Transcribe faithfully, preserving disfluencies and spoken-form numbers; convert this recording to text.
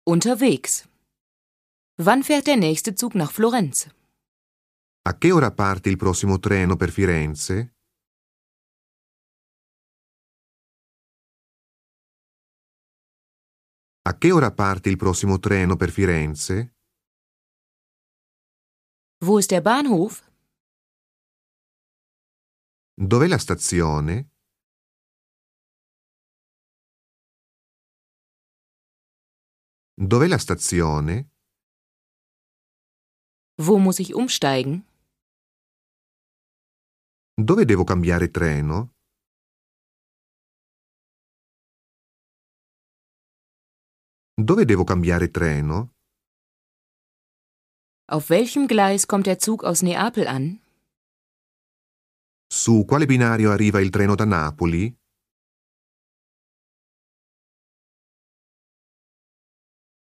Unterwegs. Wann fährt der nächste Zug nach Florenz? A che ora parte il prossimo treno per Firenze? A che ora parte il prossimo treno per Firenze? Wo ist der Bahnhof? Dov'è la stazione? Dov'è la stazione? Wo muss ich umsteigen? Dove devo cambiare treno? Dove devo cambiare treno? Auf welchem Gleis kommt der Zug aus Neapel an? Su quale binario arriva il treno da Napoli?